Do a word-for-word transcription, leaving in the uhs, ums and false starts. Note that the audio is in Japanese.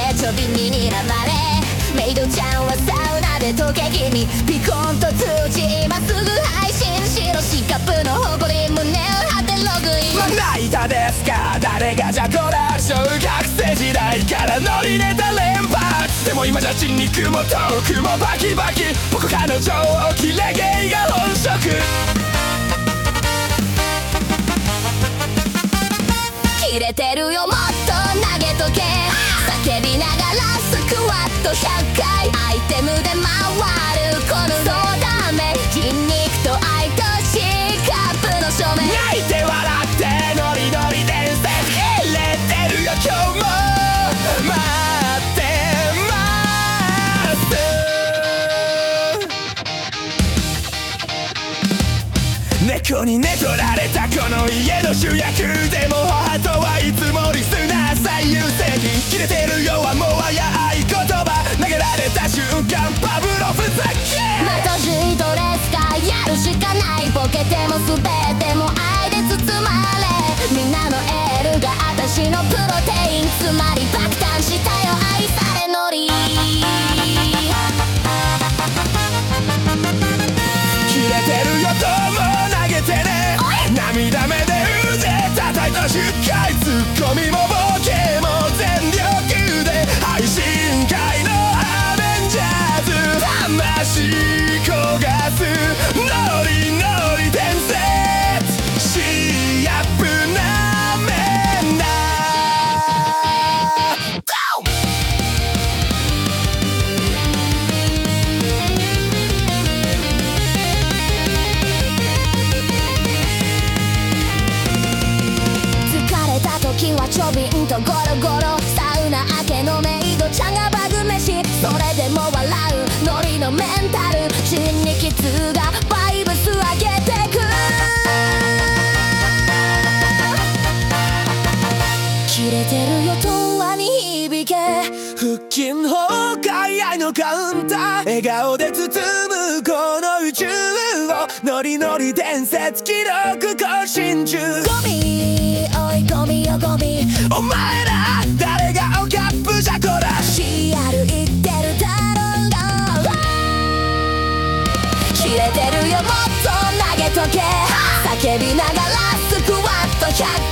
ちょびに睨まれ、メイドちゃんはサウナで溶け気味、ピコンと通知今すぐ配信しろ、四角の誇り胸を張ってログイン。 まな板ですか、誰がじゃこら小学生時代からノリネタ連発、でも今じゃ筋肉もトークもバキバキ、僕彼女をキレゲイが本職。 切れてるよもっと投げとけ、叫びながらスクワットひゃっかい、アイテムで回るこのそうダメ、筋肉と愛としいカップの正面、 泣いて笑ってノリノリ伝説入れてるよ今日も待ってます。猫に寝取られたこの家の主役でも母とはいつもリスナー最優先品、切れてるよはもはや合言葉、投げられた瞬間パブロフザキまたシートレスかやるしかない、ボケても滑っても愛で包まれ、みんなのエールが私のプロテイン、つまり爆誕したよ愛されノリ。 切れてるよどうも投げてね、涙目で腕叩いたしっかりツッコミもボケも全力で、配信界のアベンジャーズ魂焦がすノリノリ伝説、シアップなめんな。 時はちょびんとゴロゴロ、サウナ明けのメイドちゃんがバグ飯、それでも笑うノリのメンタル、筋肉痛がバイブス上げてく。切れてるよ永遠に響け、 腹筋崩壊愛のカウンター、笑顔で包むこの宇宙をノリノリ伝説記録更新中。 ゴミ追い込みよゴミ、 お前ら誰がおキャップじゃこら、 シーアール 言ってるだろうな。切れてるよもっと投げとけ、叫びながらスクワットひゃっ